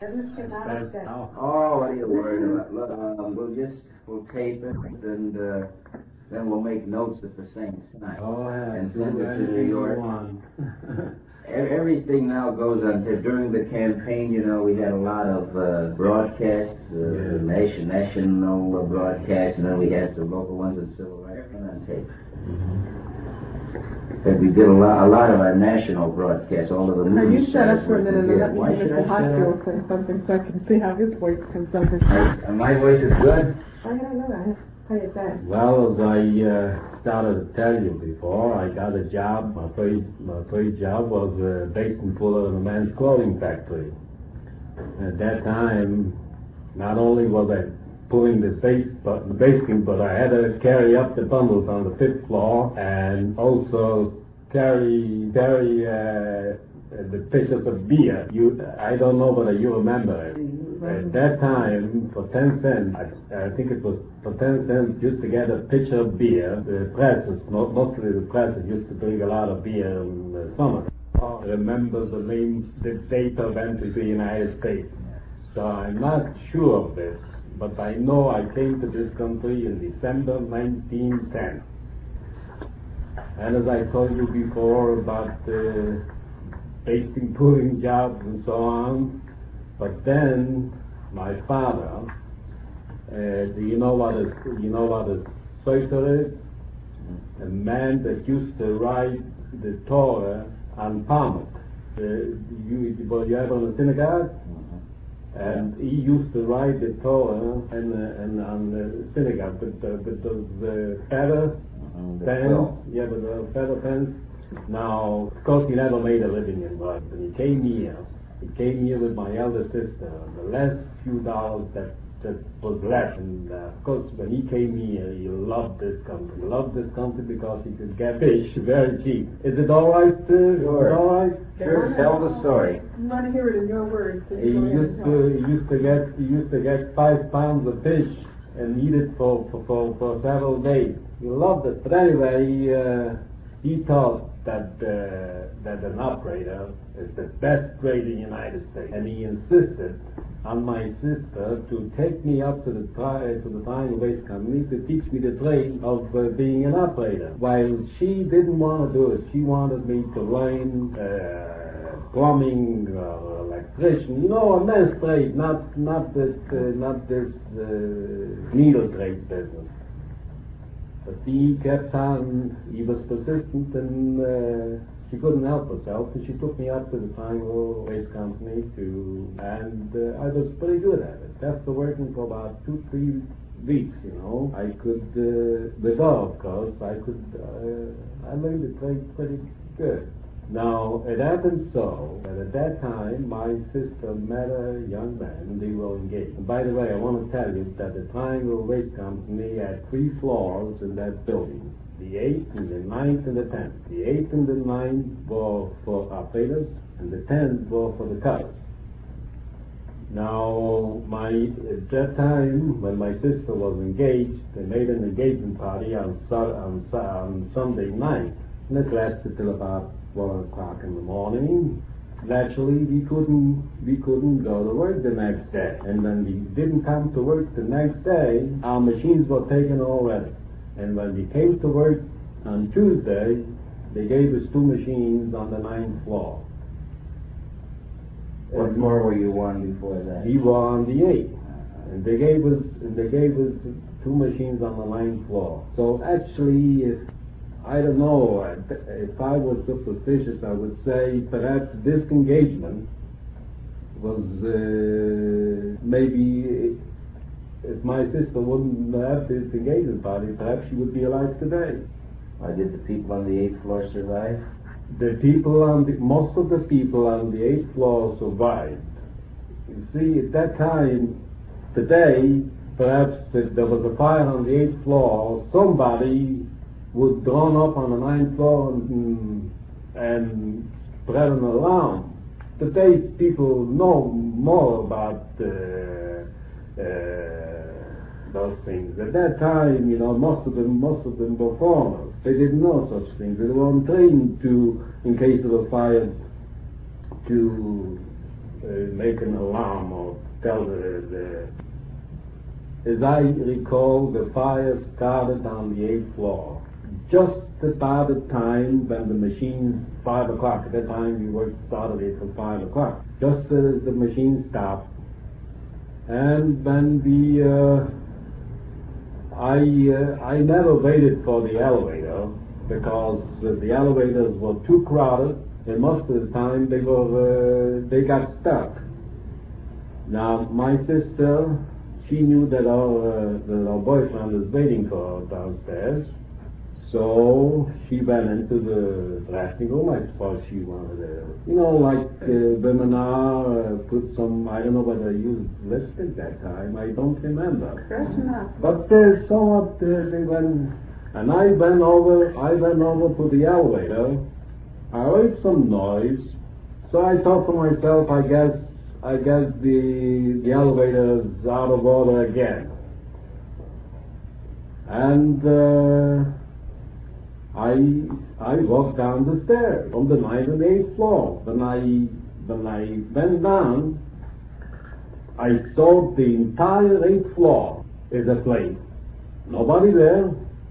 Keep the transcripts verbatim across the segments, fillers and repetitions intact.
Oh, what are you worried about? Look, um, we'll just, we'll tape it, and uh, then we'll make notes at the same time. Oh, yeah. And send it to New York. Everything now goes on. During the campaign, you know, we had a lot of uh, broadcasts, uh, yeah. nation, national broadcasts, and then we had some local ones and civil rights on tape. That we did a lot, a lot of our national broadcasts, all of the news. Now you shut up for a minute and let Why should I Mister Hospital say something so I can see how his voice comes over. And my voice is good? Oh, yeah, I know that. How you that? Well, as I uh, started to tell you before, I got a job. My first, my first job was uh, basement puller in a men's clothing factory. At that time, not only was I pulling the base, but the basement, but I had to carry up the bundles on the fifth floor, and also carry carry uh, the pitchers of beer. You, I don't know whether you remember it. At that time, for ten cents, I, I think it was for ten cents, used to get a pitcher of beer. The presses, mostly the presses, used to drink a lot of beer in the summer. I remember the name, the date of entry to the United States. So I'm not sure of this, but I know I came to this country in December nineteen ten. And as I told you before about the basting pulling jobs and so on, but then my father, uh, do you know what a you know what a soiter is? A man that used to ride the Torah on Palmet. Uh, you were you ever in a synagogue? And he used to ride the Torah and, uh, and on the synagogue with, uh, with those uh, feather Mm-hmm. pants. Yeah, with the feather pants. Now, of course, he never made a living in life. And he came here. He came here with my elder sister. The last few dollars that, that was left. And uh, of course, when he came here, he loved this country. He loved this country because he could get fish very cheap. Is it all right? Uh, Sure. Is it all right? Sure. Tell the story. I want to hear it in your words. He used to he used to get he used to get five pounds of fish and eat it for for, for, for several days. He loved it. But anyway, he, uh, he thought that uh, that an operator is the best trade in the United States, and he insisted on my sister to take me up to the tri- to the Triangle Waste Company to teach me the trade of uh, being an operator. While she didn't want to do it, she wanted me to learn uh, plumbing or electrician. You know, a man's trade, not not this uh, not this uh, needle trade business. But he kept on, he was persistent, and uh, she couldn't help herself, and she took me up to the Triangle Waste Company to, and uh, I was pretty good at it. After working for about two, three weeks, you know, I could, uh, with her, of course, I could, uh, I learned the trade pretty good. Now, it happened so that at that time my sister met a young man and they were engaged. And by the way, I want to tell you that the Triangle Waste Company had three floors in that building. The eighth and the ninth and the tenth. The eighth and the ninth were for operators and the tenth were for the cutters. Now, my, at that time, when my sister was engaged, they made an engagement party on, on, on Sunday night. And it lasted till about one o'clock in the morning. Naturally, we couldn't we couldn't go to work the next day. And when we didn't come to work the next day, our machines were taken already. And when we came to work on Tuesday, they gave us two machines on the ninth floor. What And floor were you on before that? we were on the eighth. And they gave us and they gave us two machines on the ninth floor. So actually, if I don't know, if I was superstitious, I would say perhaps this engagement was uh, maybe, if my sister wouldn't have this engagement party, perhaps she would be alive today. Why did the people on the eighth floor survive? The people on the, most of the people on the eighth floor survived. You see, at that time, today, perhaps if there was a fire on the eighth floor, somebody would drawn up on the ninth floor and, and spread an alarm. Today, people know more about uh, uh, those things. At that time, you know, most of them, most of them were foreigners. They didn't know such things. They weren't trained to, in case of a fire, to uh, make an alarm or tell the, the. As I recall, the fire started on the eighth floor, just about the time when the machines, five o'clock. At that time, we worked started it for five o'clock. Just as the machine stopped, and when we, uh, I, uh, I never waited for the elevator because uh, the elevators were too crowded, and most of the time they were, uh, they got stuck. Now, my sister, she knew that our, uh, that our boyfriend was waiting for her downstairs, so she went into the dressing room. I suppose she wanted to, you know, like uh, women are, uh, put some, I don't know whether they used lipstick that time, I don't remember. Freshen up. But uh, somewhat uh, they went, and I went over, I went over to the elevator. I heard some noise, so I thought to myself, I guess, I guess the the elevator is out of order again. And uh, I I walked down the stairs from the ninth and eighth floor. When I when I went down, I saw the entire eighth floor is aflame. Nobody there.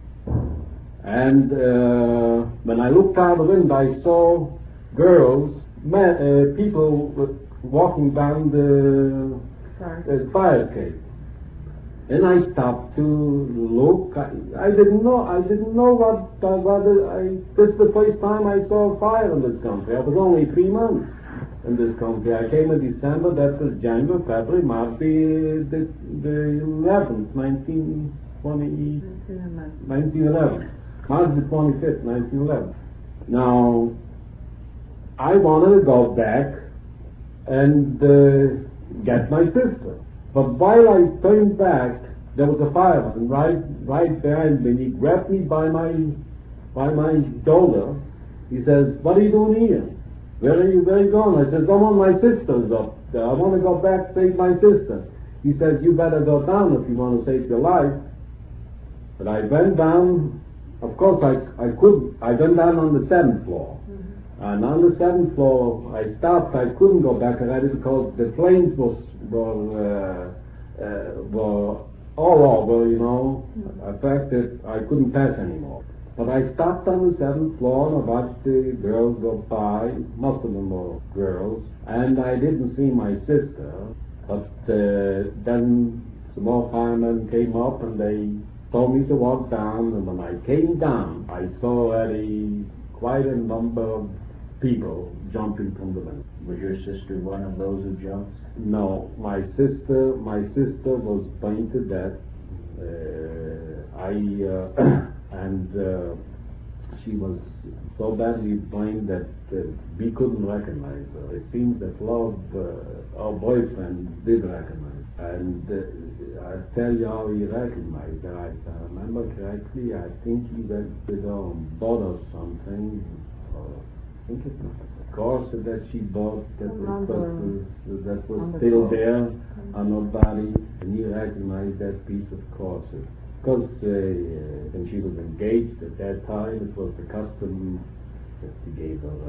And uh, when I looked out the window, I saw girls, men, uh, people walking down the uh, fire escape. And I stopped to look. I, I didn't know. I didn't know what. Uh, what I, this is the first time I saw fire in this country. I was only three months in this country. I came in December. That was January, February, March, the the, the eleventh, nineteen twenty, nineteen eleven. March the twenty-fifth, nineteen eleven. Now, I wanted to go back and uh, get my sister. But while I turned back, there was a fireman right right behind me. He grabbed me by my by my shoulder. He says, "What are you doing here? Where are you, where are you going?" I says, "I want my sister's up there. I want to go back save my sister." He says, "You better go down if you want to save your life." But I went down. Of course, I I could. I went down on the seventh floor. And on the seventh floor, I stopped. I couldn't go back already because the flames was, were uh, uh, were all over, you know, affected. I couldn't pass anymore. But I stopped on the seventh floor and I watched the girls go by. Most of them were girls, and I didn't see my sister. But uh, then some more firemen came up and they told me to walk down. And when I came down, I saw already quite a number of people jumping from the window. Was your sister one of those who jumped? No, my sister, my sister was burned to death. Uh, I uh, and uh, she was so badly burned that uh, we couldn't recognize her. It seems that Lord, uh, our boyfriend, did recognize her. And uh, I tell you how he recognized her. If I remember correctly, I think he went with her on board or something. Or, I think it was a corset that she bought that was, was, that was still there on her body, and he recognized that piece of corset. Because uh, when she was engaged at that time, it was the custom that he gave her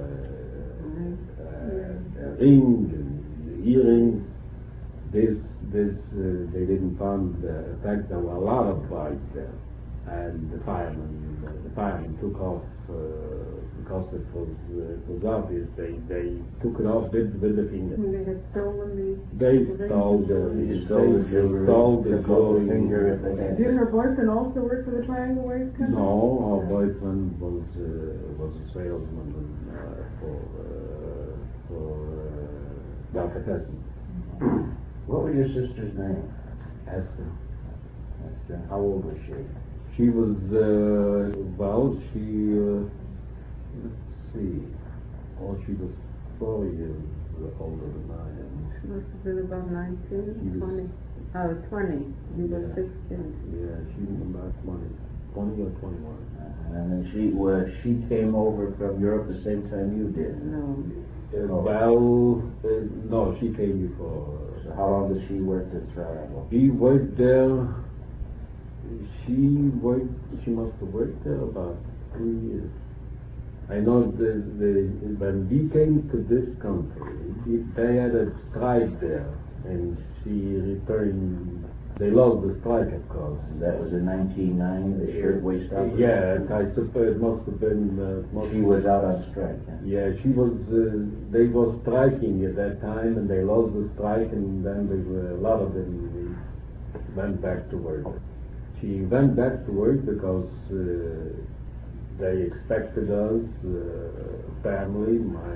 a, a, a ring and earrings. This, this, uh, they didn't find. Uh, in fact, there were a lot of brides there, and the firemen, uh, the firemen took off. Uh, Because it was uh, it was obvious, they they took it off with, with the finger. They had stolen the. They stole the They stole the jewelry. Stole the took off the jewelry. finger if they had. Did her boyfriend also work for the Triangle Waves Company? No, our boyfriend was uh, was a salesman uh, for uh, for uh, delicatessen. What was your sister's name? Esther. Esther. How old was she? She was uh, well. She uh, let's see. Oh, she was four years older than I am. She must have been about nineteen, She was- twenty. Oh, twenty. You were Yeah. sixteen. Yeah, she was about twenty, twenty or twenty-one. Uh, and then she was. She came over from Europe the same time you did. No. Uh, well, uh, no, she came before. So how long did she work at Triangle? She worked there. She worked. She must have worked there about three years. I know the, the, when we came to this country, they had a strike there, and she returned. They lost the strike, of course. That was in nineteen ninety, the shirtwaist opera? Yeah, I suppose it must have been... Uh, must she was out on strike, huh? Yeah, she was... Uh, they were striking at that time, and they lost the strike, and then there were a lot of them went back to work. She went back to work because uh, they expected us, uh, family, my...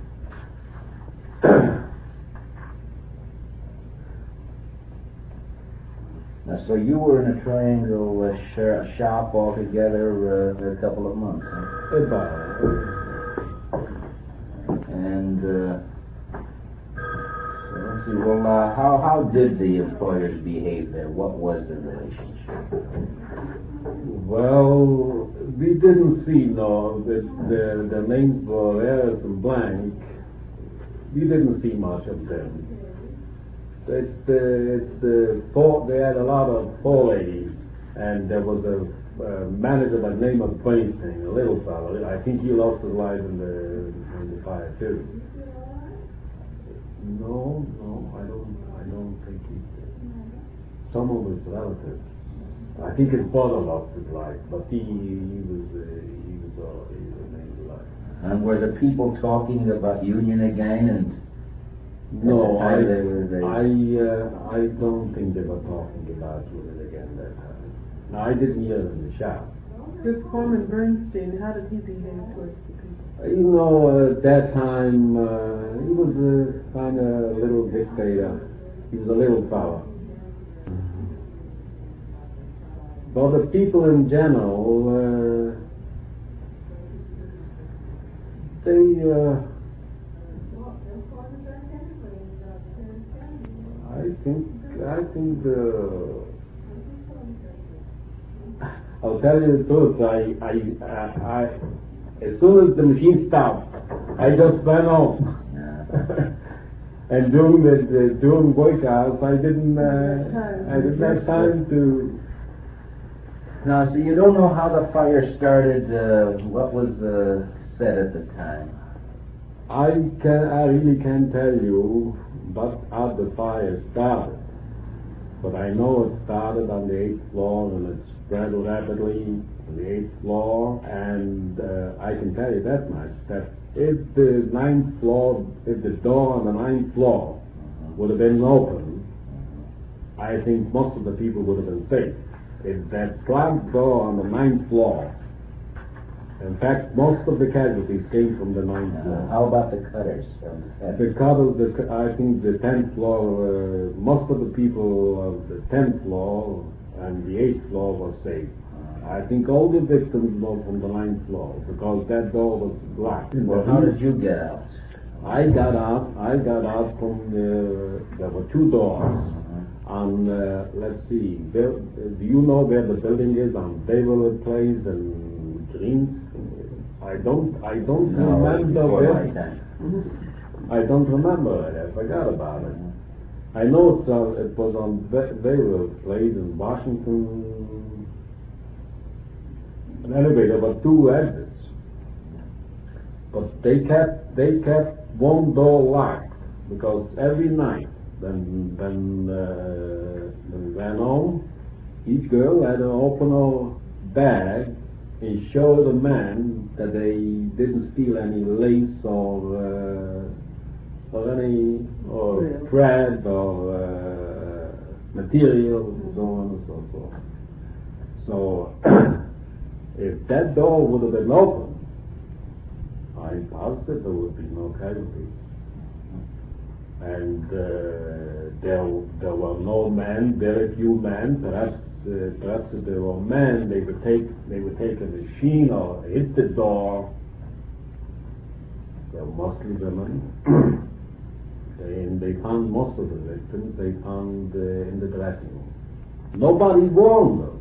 Now, so you were in a triangle uh, sh- shop altogether uh, a couple of months, huh? About. And, uh, so let's see, well, uh, how, how did the employers behave there? What was the relationship? Well, we didn't see, no, the, the, the names were Harris and Blank. We didn't see much of them. It's the, it's the four, they had a lot of four ladies, and there was a uh, manager by the name of Weinstein, a little fellow. I think he lost his life in the, in the fire too. No, no, I don't, I don't think he did. Some of his relatives. I think his brother lost his life, but he, he was, uh, he was, uh, he remained alive. And were the people talking about Union again? And no, I, they were, they... I, uh, I don't think they were talking about Union again that time. No, I didn't hear it in the shop. This Foreman Bernstein, how did he behave towards the people? You know, uh, at that time, uh, he was a kind of little dictator. He was a little fella. But the people in general, uh, they, uh, I think, I think the, I'll tell you the truth, I, I, I, I as soon as the machine stopped, I just went home. Yeah. And during the, the during work hours, I didn't, uh, I didn't have time to. Now, so you don't know how the fire started. Uh, what was the set at the time? I can, I really can't tell you, but how the fire started. But I know it started on the eighth floor and it spread rapidly to the eighth floor. And uh, I can tell you that much: that if the ninth floor, if the door on the ninth floor would have been open, I think most of the people would have been safe. It's that front door on the ninth floor. In fact, most of the casualties came from the ninth Uh, floor. how about the cutters? The cutters, the, I think the tenth floor, uh, most of the people of the tenth floor and the eighth floor were safe. I think all the victims were from the ninth floor because that door was locked. Well, how did you get out? I got out, I got out from the, there were two doors. On, uh, let's see, there, do you know where the building is on Beverly Place and Greens? I don't, I don't No, remember before where. my time. I don't remember it. I forgot about it. I know it's, uh, it was on Be- Beverly Place in Washington. An elevator, but two exits. But they kept, they kept one door locked because every night. Then, then, uh, when we ran home, each girl had to open her bag and show the man that they didn't steal any lace or, uh, or any, or Yeah. thread or, uh, material, and so on and so forth. So, if that door would have been open, I'm positive there would be no casualties. And uh, there, there were no men, very few men. Perhaps, uh, perhaps if there were men, they would take, they would take a machine or hit the door. They were mostly women. they, and they found most of the victims. They found uh, in the dressing room. Nobody warned us.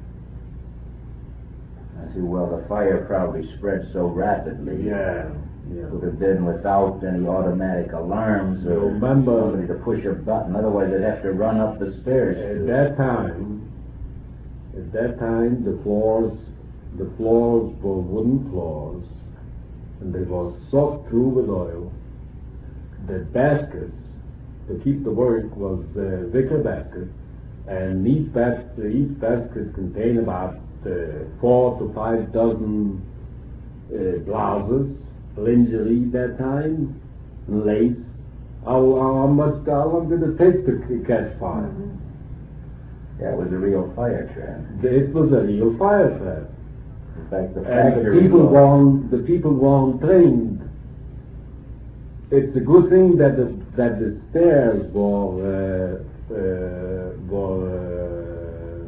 I see. Well, the fire probably spread so rapidly. Yeah. Yeah. It would have been without any automatic alarms or Remember, somebody to push a button. Otherwise, they'd have to run up the stairs. At that time, at that time, the floors, the floors were wooden floors, and they were soaked through with oil. The baskets to keep the work was uh, wicker basket, and each, bas- each basket contained about uh, four to five dozen uh, blouses, lingerie that time, lace. How, how much, how long did it take to c- catch fire? Mm-hmm. Yeah, it was a real fire trap. It was a real fire trap. In fact, the And the factory people was- weren't, the people weren't trained. It's a good thing that the, that the stairs were, uh, uh, were,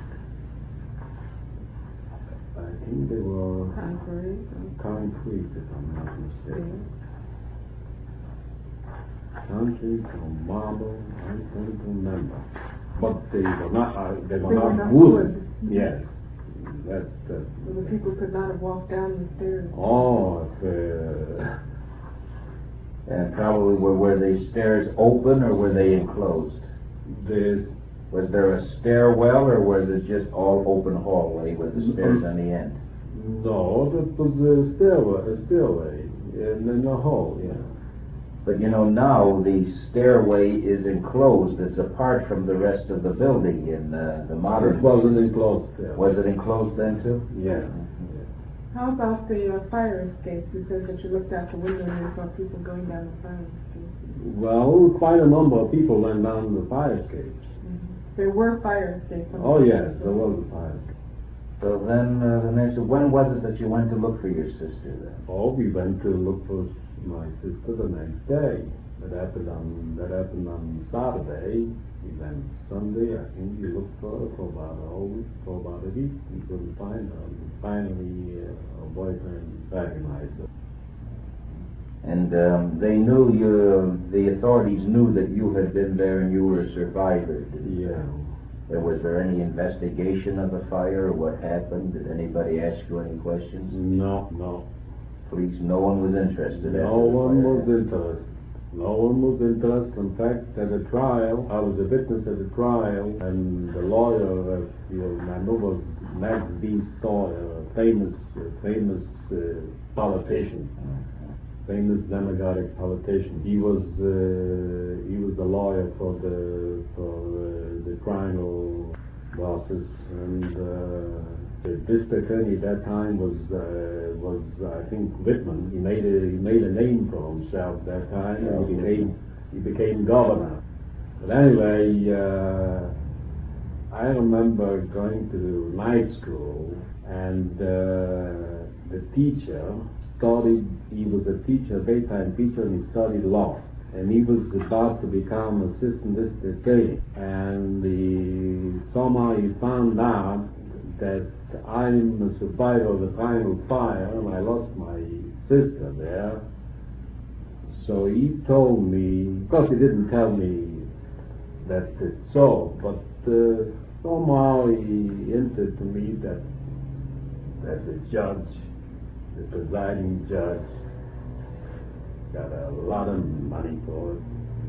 uh, I think they were Concrete. concrete, if I'm not mistaken. Concrete or marble, I don't remember. But they were not, uh, they were They were not not wooden. wood. Yes. That, that, So the people could not have walked down the stairs. oh, if, uh, And probably were, were the stairs open or were they enclosed? there's Was there a stairwell or was it just all open hallway with the stairs on the end? no, that was a stairway, a stairway in, in the hall, yeah. But you know, now the stairway is enclosed. It's apart from the rest of the building in uh, the modern. It wasn't enclosed stairway. Was it enclosed then too? Yeah. How about the uh, fire escapes? You said that you looked out the window and you saw people going down the fire escapes. Well, quite a number of people went down the fire escapes. Mm-hmm. There were fire escapes. Oh yes, there was a fire escape. So then, uh, the next, when was it that you went to look for your sister then? Oh, we went to look for my sister the next day. That happened on that happened on Saturday. We went Sunday. I think we looked for her for about a whole week, for about a week. We couldn't find her. Finally, uh, her boyfriend recognized her. And um, they knew you. The authorities knew that you had been there and you were a survivor. Did Yeah. There was there any investigation of the fire or what happened? Did anybody ask you any questions? No, no. Police, no one was interested. No after the one fire was happened? interested. No one was interested. In fact, at the trial, I was a witness at the trial, and the lawyer, if you remember, was Max B. Stoyer, a famous, uh, famous uh, politician, famous Democratic politician. He was uh, he was the lawyer for the for uh, the criminal bosses, and uh, the district attorney at that time was uh, was I think Whitman. He made a he made a name for himself that time, and he became he became governor. But anyway, uh, I remember going to night school, and uh, the teacher studied. He was a teacher, daytime teacher, and he studied law. And he was about to become assistant district attorney. And the, somehow he found out that I'm a survivor of the final fire, and I lost my sister there. So he told me, of course he didn't tell me that it's so, but uh, somehow he hinted to me that that the judge, the presiding judge, got a lot of money for it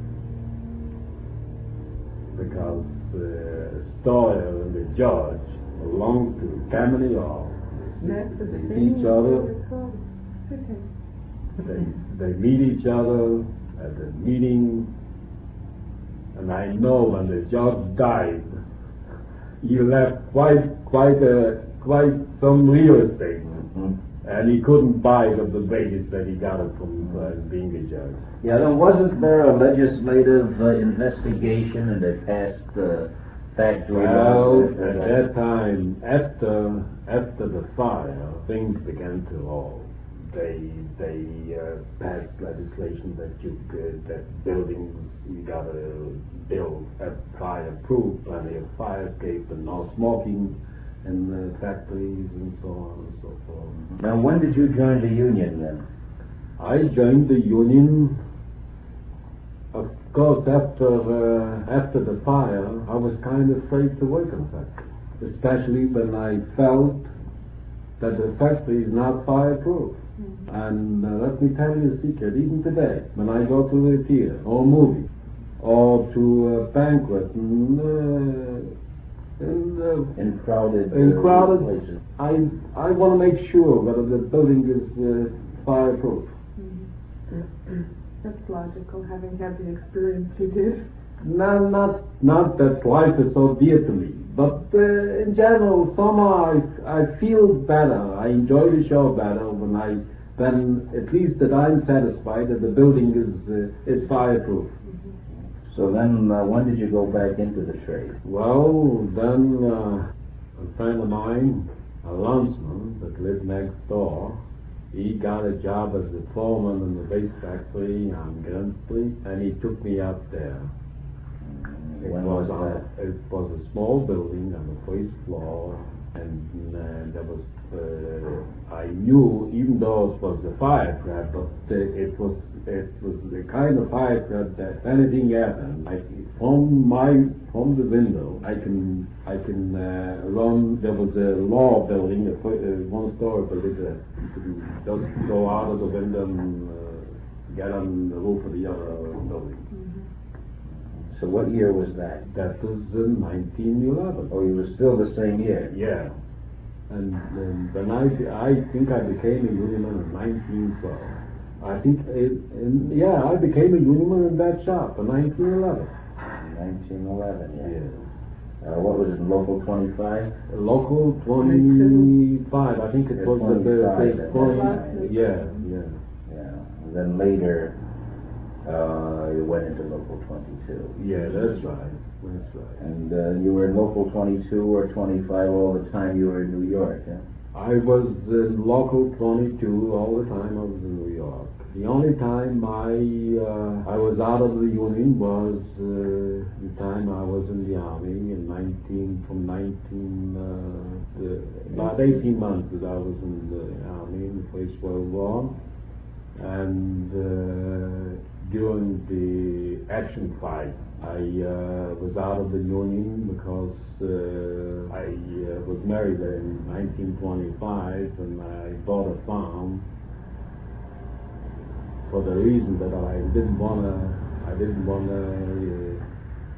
because uh, Stoyer and the judge belonged to Tammany Hall. Next to the They meet each other. Okay. They, they meet each other at the meeting, and I know when the judge died, he left quite quite a quite some real estate. Mhm. And he couldn't buy it of the wages that he got it from uh, being a judge. Yeah, then wasn't there a legislative uh, investigation and they passed uh, factory Well, laws? at that time, after after the fire, things began to roll. They they uh, passed legislation that you could, that buildings you gotta build at fireproof, plenty of fire escape, and no smoking in the factories and so on and so forth. Now, when did you join the union then? I joined the union, of course, after uh, after the fire. I was kind of afraid to work in the factory, especially when I felt that the factory is not fireproof. Mm-hmm. And uh, let me tell you a secret, even today, when I go to the theater or a movie or to a banquet and, uh, in, uh, In crowded, in uh, crowded places. I I want to make sure whether the building is uh, fireproof. Mm-hmm. That's logical, having had the experience you did. Not, not, not that life is so dear to me, but uh, in general, somehow I, I feel better. I enjoy the show better when I, when at least that I'm satisfied that the building is uh, is fireproof. So then, uh, when did you go back into the trade? Well, then uh, a friend of mine, a landsman that lived next door, he got a job as a foreman in the base factory on Grand Street, and he took me up there. It When was, was on, that? it was a small building on the first floor, and uh, there was, uh, I knew, even though it was a fire trap, but uh, it was it was the kind of fire trap that if anything happened, I, from my from the window, I can I can uh, run. There was a law building, a, a one-story building that you could just go out of the window and uh, get on the roof of the other building. So what year was that? That was in nineteen eleven. Oh, you were still the same year? Yeah. And, and then I, I think I became a union in nineteen twelve. I think, it, in, yeah, I became a union in that shop in nineteen eleven. nineteen eleven, yeah. Yeah. Uh, what was it, Local twenty-five? Local twenty-five, I think it Yeah, was the, the, twenty-five, the that twenty, was- yeah, yeah. Yeah. And then later, uh, you went into Local twenty-two. Yeah, that's right, that's right. And uh, you were in Local twenty-two or twenty-five all the time you were in New York, yeah? I was in Local twenty-two all the time I was in New York. The only time I uh, I was out of the union was uh, the time I was in the army in nineteen from nineteen uh, the, about eighteen months that I was in the army in the First World War, and uh, during the action fight I uh, was out of the union because uh, I uh, was married in nineteen twenty-five and I bought a farm for the reason that I didn't wanna, I didn't wanna, uh,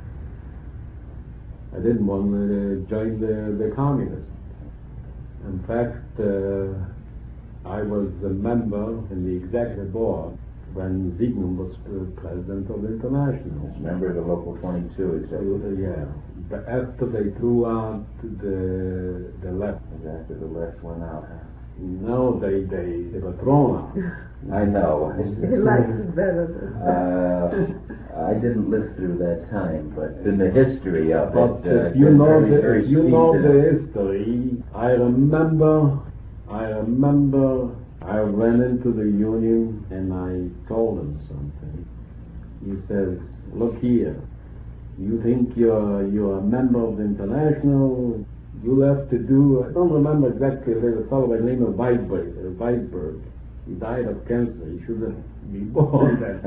I didn't wanna join the, the communists. In fact, uh, I was a member in the executive board when Zygmunt was uh, president of the International. Member of the Local twenty-two, exactly. Yeah, but after they threw out the the left, After the left went out, huh? no, they they, they were thrown out. I know. He likes it better. uh, I didn't live through that time, but in the history of But it, uh, if you it's know very, the very if you sweet know to- the history, I remember, I remember, I went into the union and I told him something. He says, "Look here, you think you're you're a member of the International? You'll have to do." I don't remember exactly. There's a fellow by the name of Weisberg. Uh, Weisberg. He died of cancer. He should have been born then.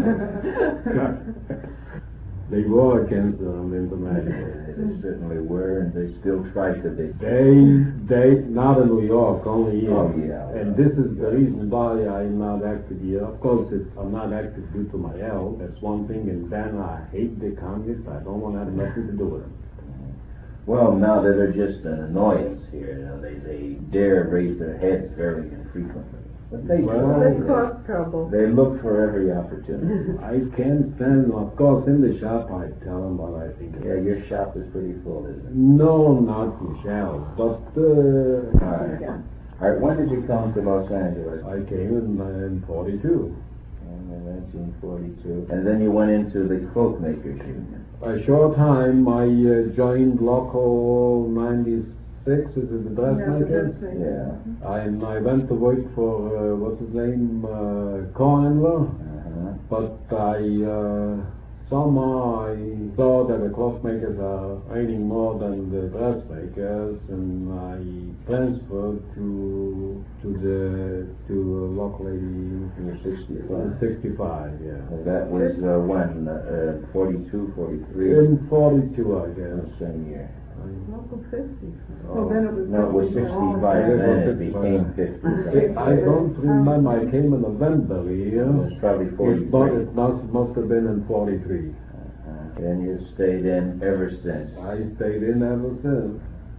They were cancer on the International. They certainly were, and they still try to be. They, they, not in New York, only here. Oh, yeah. And this is the reason why I'm not active here. Of course, it, I'm not active due to my health. That's one thing. And then I hate the communists. I don't want to have nothing to do with them. Well, now that they're just an annoyance here. You know, they, they dare raise their heads very infrequently. But they, Well, They do. cause trouble. They look for every opportunity. I can't stand them. Of course, in the shop, I tell them what I think. Yeah, your shop is pretty full, isn't it? No, not Michelle's, but uh, All right. All right, when did you come to Los Angeles? I came in, uh, in forty-two. In nineteen forty-two. And then you went into the Cloak Makers Union. A short time, I uh, joined Local ninety-six. Is it the dressmakers? Yeah. I, I went to work for, uh, what's his name, uh, Cohandler, Uh-huh. but I, uh, somehow I saw that the clothmakers are earning more than the dressmakers, and I transferred to, to the, to locally You're sixty-five. sixty-five, yeah. And that was uh, when? Uh, forty-two, forty-three? In forty-two, I guess. The same year. Local fifty. Oh, So then it was no, it was sixty-five, Oh, then it okay. became fifty. It- I don't remember, I came in November here. It was probably It must, forty-three. it must, must have been in forty-three. Uh, and you've stayed in ever since. I stayed in ever since.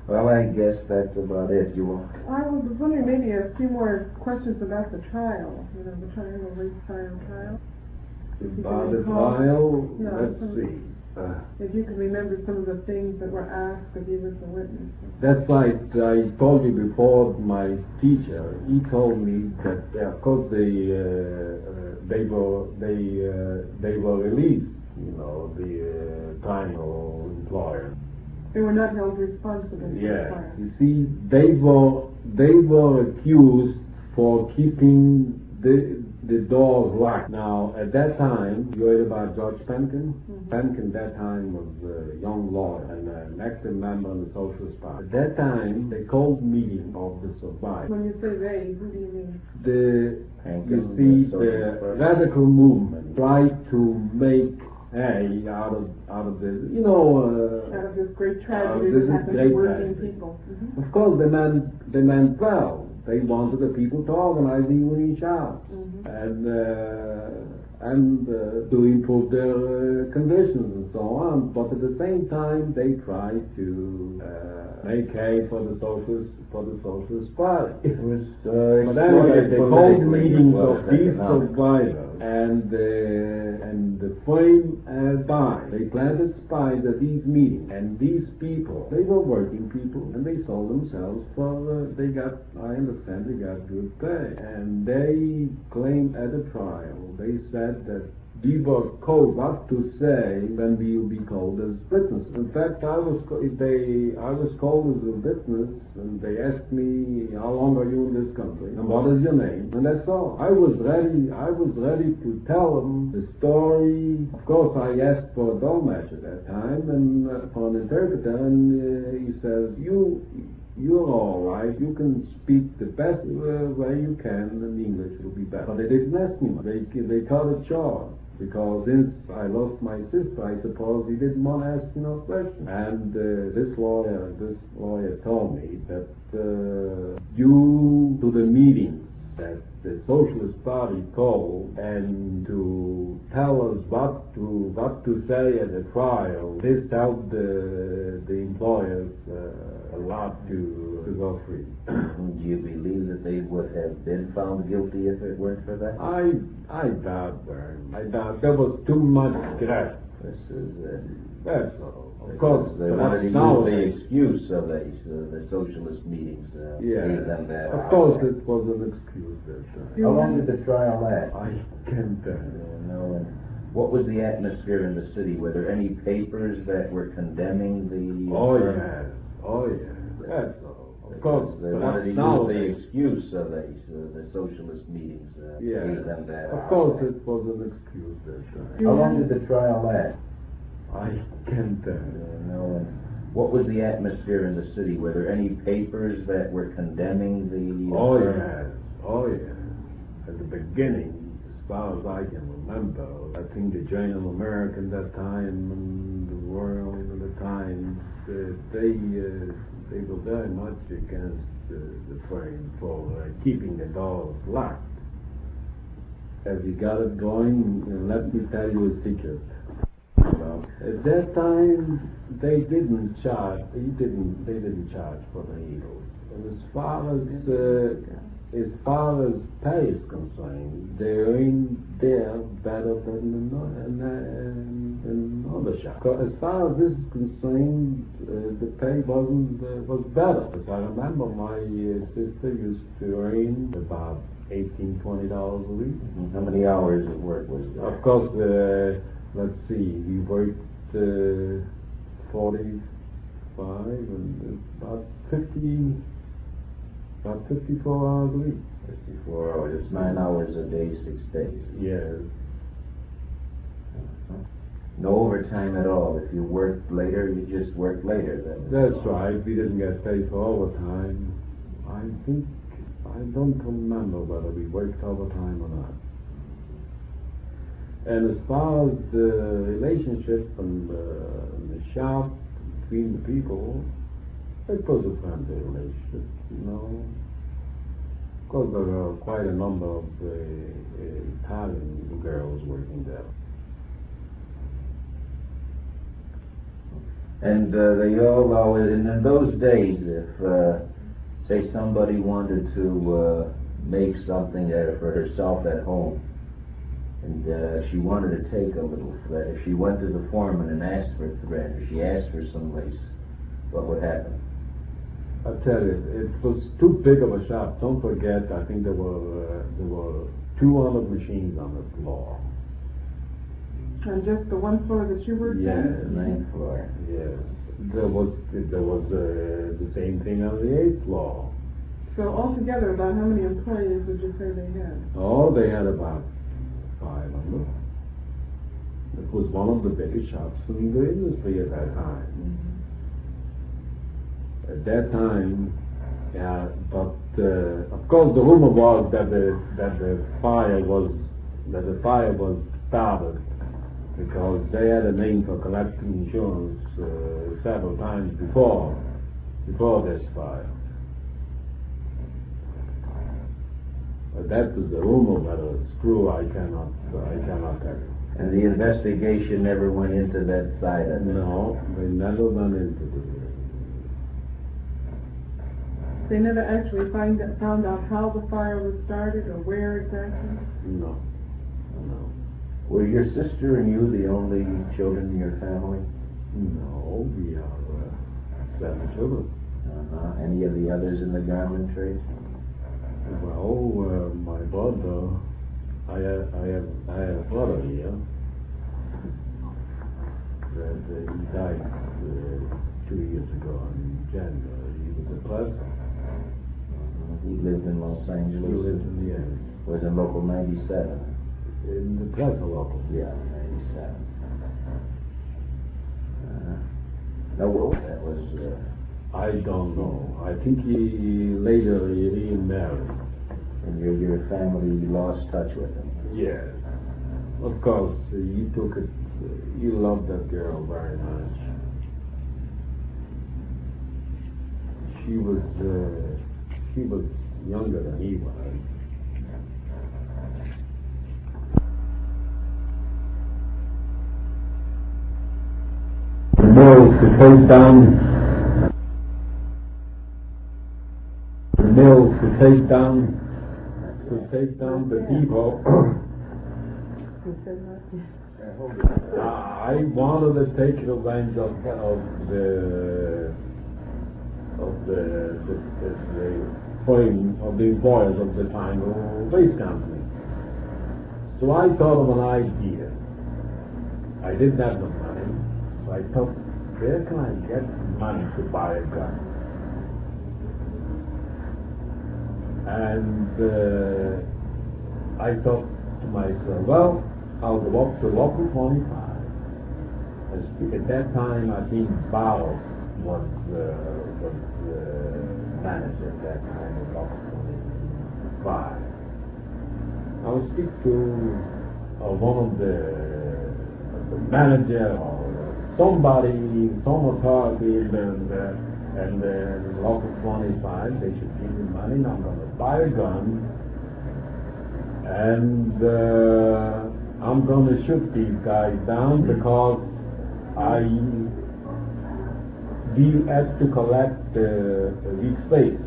Well, I guess that's about it. You want? I was wondering maybe a few more questions about the trial, you know, the trial, the race trial trial. If you About can the recall- trial, No, let's some- see. Uh, If you can remember some of the things that were asked of you as a witness. That's like I told you before. My teacher, he told me that, yeah, of course, they uh, uh, they were they uh, they were released. You know, the uh, final employer. They were not held responsible for the Yeah. fire. You see, they were they were accused for keeping the the doors locked. Now, at that time, you heard about George Penkin? Mhm. Penkin, that time, was a young lawyer and an active member of the Socialist Party. At that time, they called meeting of the survivors. When you say they, who do you mean? The Penkin, you see, the Socialist the Party. radical movement tried to make hay out of out of the you know. Uh, Out of this great Uh, tragedy this that is happened great to working tragedy. people. Mhm. Of course, they meant they meant well. They wanted the people to organize evening shops Mhm. and uh, and uh, to improve their uh, conditions and so on. But at the same time, they tried to uh, make hay for the socialist for the socialist party. It was. Uh, But anyway, they called meetings of these economic. survivors, and uh, and the frame uh, by they planted spies at these meetings, and these people, they were working people, and they sold themselves for uh, they got, I understand, they got good pay, and they claimed at the trial, they said that we were called what to say when we will be called as witnesses. In fact, I was co- they I was called as a witness, and they asked me, how long are you in this country, and what is your name, and that's all. I was ready. I was ready to tell them the story. Of course, I asked for a dolmatch at that time and uh, for an interpreter, and uh, he says, you. You're all right. You can speak the best uh, way you can, and English will be better. But they didn't ask me much. They they cut it short because since I lost my sister, I suppose he didn't want to ask me no question. And uh, this lawyer, this lawyer told me that uh, due to the meetings that the Socialist Party called and to tell us what to what to say at the trial, this helped the the employers uh, a lot to to go free. Do you believe that they would have been found guilty if it weren't for that? I I doubt very. I doubt there was too much graft. This is. Uh, That's all. Of course, they but wanted to that's use the nowadays. excuse of the, uh, the socialist meetings. Uh, Yeah. gave them that. Of course, it was an excuse that time. You How long remember- did the trial last? I can't tell. Uh, no, and what was the atmosphere in the city? Were there any papers that were condemning the? Oh firm? yes, oh yes, that's all. Of course, Because they but wanted to that's use the nowadays. excuse of the, uh, the socialist meetings. Uh, Yeah, gave them that. of course, it was an excuse that time. You How long remember- did the trial last? I can't tell. Uh, no, and what was the atmosphere in the city? Were there any papers that were condemning the? Oh firm? yes, oh yes. At the beginning, as far as I can remember, I think the Journal of America at that time and the World at the Times, uh, they uh, they were very much against uh, the firm for uh, keeping the doors locked. As we got it going, uh, let me tell you a secret. Well, at that time, they didn't charge. They didn't. They didn't charge for the Eagles. And as far as uh, as far as pay is concerned, they're in there better than in, in other shops. As far as this is concerned, uh, the pay wasn't uh, was better. As I remember, my uh, sister used to earn about eighteen, twenty dollars a week. How many hours of work was there? Of course, uh, let's see, we worked uh, forty-five and about fifty, about fifty-four hours a week. fifty-four hours. It's nine hours a day, six days. Yes. No overtime at all. If you worked later, you just worked later. Then. That's right. We didn't get paid for overtime. I think, I don't remember whether we worked overtime or not. And as far as the relationship and uh, the shop between the people, it was a friendly relationship, you know. Of course, there were quite a number of uh, uh, Italian girls working there. And uh, they all always, and in those days, if, uh, say, somebody wanted to uh, make something uh, for herself at home, and uh, she wanted to take a little thread, if she went to the foreman and asked for thread, or she asked for some lace, what would happen? I tell you, it was too big of a shop. Don't forget, I think there were uh, there were two hundred machines on the floor. And just the one floor that you worked Yes. The ninth floor. Yes, there was there was uh, the same thing on the eighth floor. So altogether, about how many employees would you say they had? Oh, they had about five hundred. It was one of the biggest shops in the industry at that time. Mm-hmm. At that time, yeah, but uh, of course the rumor was that the that the fire was that the fire was started because they had a name for collecting insurance uh, several times before before this fire. But that was the rumor. Whether it's true, I cannot I cannot tell you. And the investigation never went into that side of it? No, they never went into it. They never actually find found out how the fire was started or where exactly? No, no. Were your sister and you the only children in your family? No, we are uh, seven children. Uh-huh. Any of the others in the garment trade? Well, uh, my brother, I have, I have, I have a brother here. That uh, he died uh, two years ago in January. He was a clerk. He lived in Los Angeles. He lived in the end. Was in Local ninety-seven. In the Plaza local. Yeah, ninety-seven. Uh, no, well, that was. Uh, I don't know. I think he later he remarried. and your your family lost touch with him. Yes. Of course, uh, he took it. Uh, he loved that girl very much. She was. Uh, she was younger than he was. The mills to take down. The mills to take down. To take down the people. Who said that? uh, I wanted to take revenge of, of the of the the, the, the point of the employers of the Triangle Waste Company. So I thought of an idea. I didn't have the money, so I thought, where can I get money to buy a gun? And uh, I thought to myself, well, I'll go up to Local twenty-five. At that time, I think Bauer was uh, was uh, manager at that time of Local twenty-five. I will speak to uh, one of the, uh, the manager or somebody, some authority in the, the, and the Local twenty-five. They should give me money. And I'm going to buy a gun, and uh, I'm going to shoot these guys down because I we had to collect uh, these plates.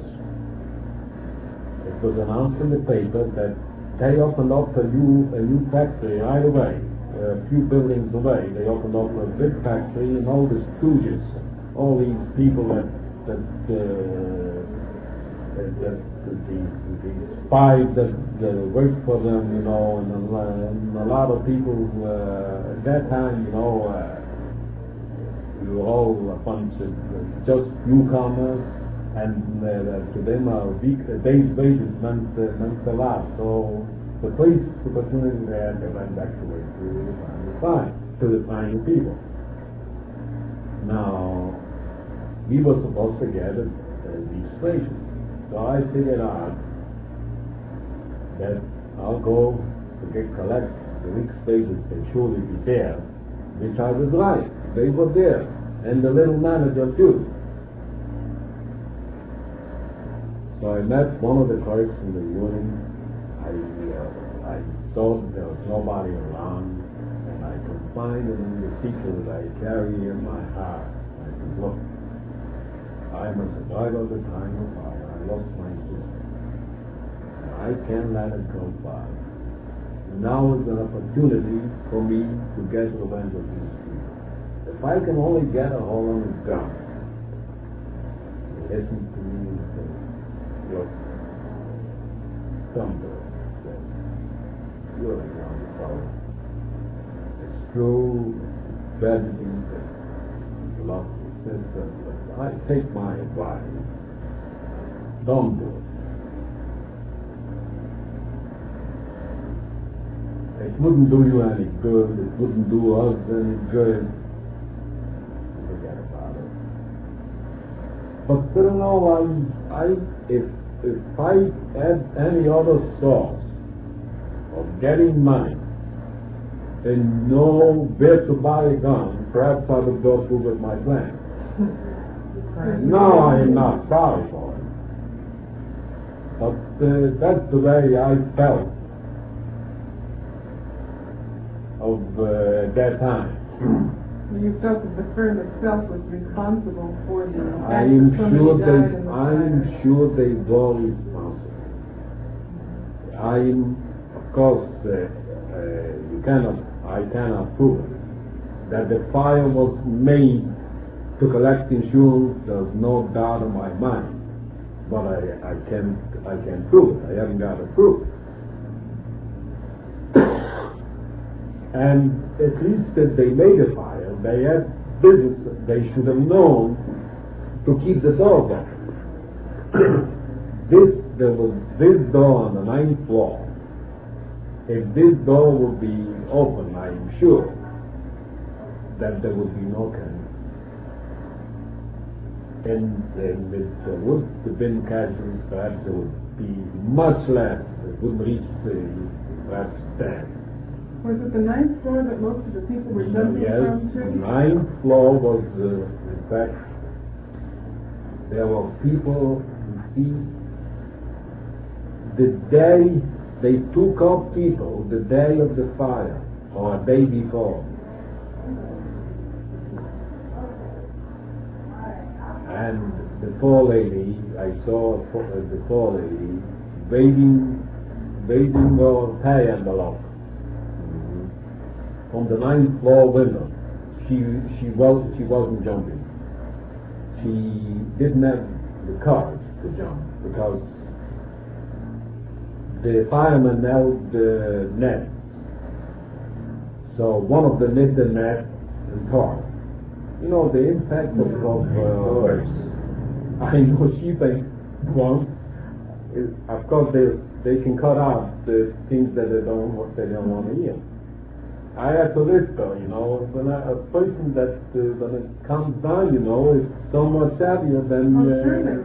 It was announced in the paper that they opened up a new a new factory right away, a few buildings away. They opened up a big factory, and all the stooges, all these people that that uh, that, that these these spies that, that worked for them, you know, and a, and a lot of people uh, at that time, you know. Uh, We were all a bunch of uh, just newcomers, and uh, to them a week, a day's wages meant uh, meant a lot. So the first opportunity they had, they went back to work to the final fine, to the final people. Now we were supposed to get uh, these wages, so I figured out that I'll go to get collect the week's wages. They surely be there, which I was right. They were there, and the little manager too. So I met one of the clerks in the union. I uh, I saw that there was nobody around, and I confined him in the secret that I carry in my heart. I I said, look, I'm a survivor of the time of fire. I lost my sister. I can't let it go by. Now is an opportunity for me to get revenge of these people. If I can only get a hold on a gun, listen to me and say, look, Thunder says, you're a young fellow. It's true, it's tragedy that you lost your sister, but I take my advice. Don't do it. It wouldn't do you any good. It wouldn't do us any good. Forget about it. But still, no. I, I, if if I had any other source of getting money and know where to buy a gun, perhaps I would go through with my plan. No, I am not sorry for it. But uh, that's the way I felt of uh, that time. You felt that the firm itself was responsible for the I fact am that somebody sure died they, in the I am fire. sure they were responsible. I am, of course, uh, uh, you cannot, I cannot prove it. That the fire was made to collect insurance, there's no doubt in my mind. But I, I can, I can prove it. I haven't got to prove it. And at least that they made a fire, they had business, they should have known to keep the doors open. this, there was this door on the ninth floor. If this door would be open, I'm sure that there would be no cancer. And, and it uh, would have been casualties, perhaps there would be much less, it wouldn't reach the, perhaps, stand. Was it the ninth floor that most of the people were jumping Yes, from the to? ninth floor was, uh, in fact, there were people, you see, the day they took up people, the day of the fire, or a day before. And the poor lady, I saw uh, the poor lady waving, waving her pay envelope from the ninth floor window. She she was she wasn't jumping. She didn't have the courage to jump because the firemen held the net. So one of them hit the net and tore. You know the impact of, of uh, I know she thinks once. Is, of course they they can cut out the things that they don't what they don't want to hear. I have to whisper, you know, when I, a person that, uh, when it comes down, you know, is so much heavier than... Oh, Uh, surely.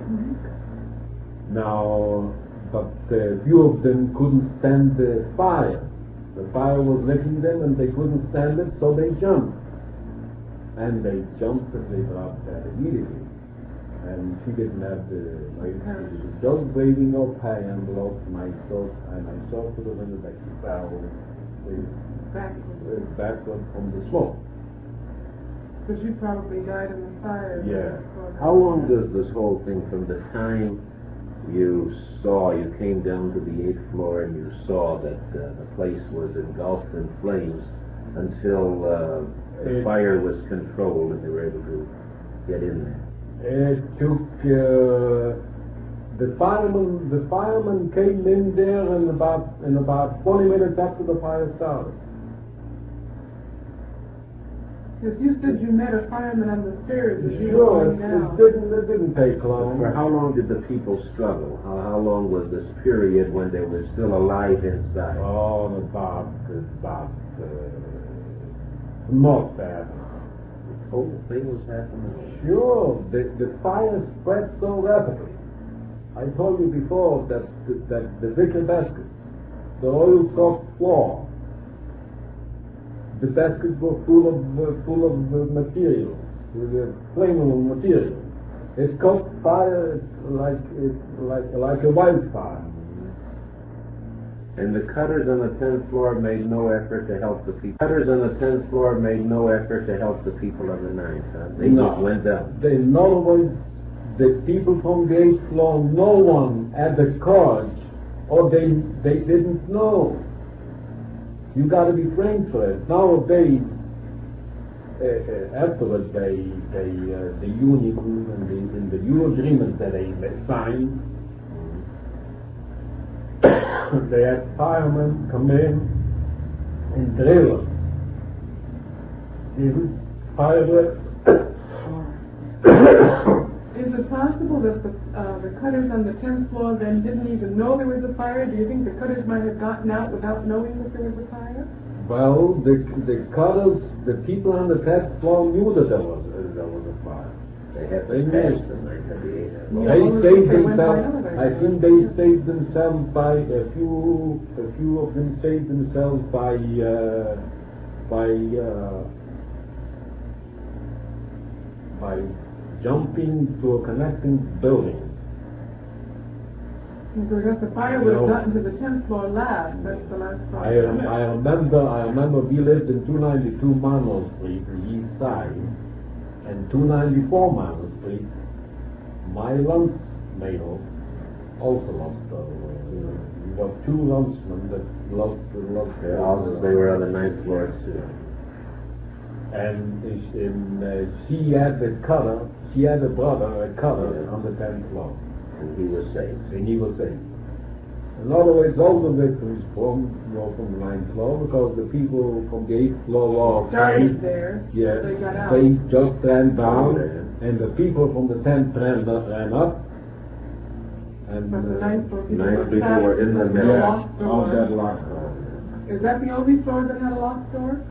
now, but a uh, few of them couldn't stand the fire. The fire was licking them and they couldn't stand it, so they jumped. And they jumped and they dropped that immediately. And she didn't have the... Like, she was just waving her pie envelope, and I saw, and I saw to the window that she fell... They, Backward. backward from the smoke. So she probably died in the fire. Yeah. How long does this whole thing, from the time you saw, you came down to the eighth floor and you saw that uh, the place was engulfed in flames until uh, the It- fire was controlled and they were able to get in there? It took uh, the fireman. The fireman came in there in about in about twenty minutes after the fire started. Because you said you met a fireman on the stairs as you Sure, were it, going down. it didn't. It didn't take For long. how long did the people struggle? How, how long was this period when they were still alive inside? Oh, about about uh, most that. The whole thing was happening. Sure, the the fire spread so rapidly. I told you before that that the wicker baskets, the oil soaked floor, the baskets were full of uh, full of uh, material, uh, flammable material. It caught fire like it like like a wildfire. And the cutters on the tenth floor made no effort to help the people. Cutters on the tenth floor made no effort to help the people on the ninth. Huh? They No. just went down. They, in other words, the people from the eighth floor, no one had the courage, or they they didn't know. You got to be trained for it. Nowadays, uh, uh, afterwards, they they uh, the union and the, in the new agreement that they signed, they had firemen come in and drill us. It was fire. Is it possible that the, uh, the cutters on the tenth floor then didn't even know there was a fire? Do you think the cutters might have gotten out without knowing that there was a fire? Well, the the cutters, the people on the tenth floor knew that there was uh, there was a fire. They had They to knew. pass the night of the eighth. Yeah. They well, saved they went by themselves. elevator. I think they saved themselves by a few. A few of them saved themselves by uh, by uh, by jumping to a connecting building. Because the fire would have No. gotten to the tenth floor last. That's the last part. I rem- I remember I remember we lived in two ninety-two Monroe Street, the east side, and two ninety-four Monroe Street. My lunch mate also lost their way. We got two lunchmen that lost lost They, their also, they were on the ninth floor too. And is- in, uh, she had a cutter. She had a brother, a cutter, Yeah. on the tenth floor, And he was saved. and he was saved. In other words, all the victims from were from the ninth floor because the people from the eighth floor were Started afraid. there. Yes, They got out. they just ran down, Yeah. and the people from the tenth ran, ran up. And But the uh, ninth floor people Ninth were people trapped were in the with middle. a locked door. all that locked. Is that the only floor that had a locked door?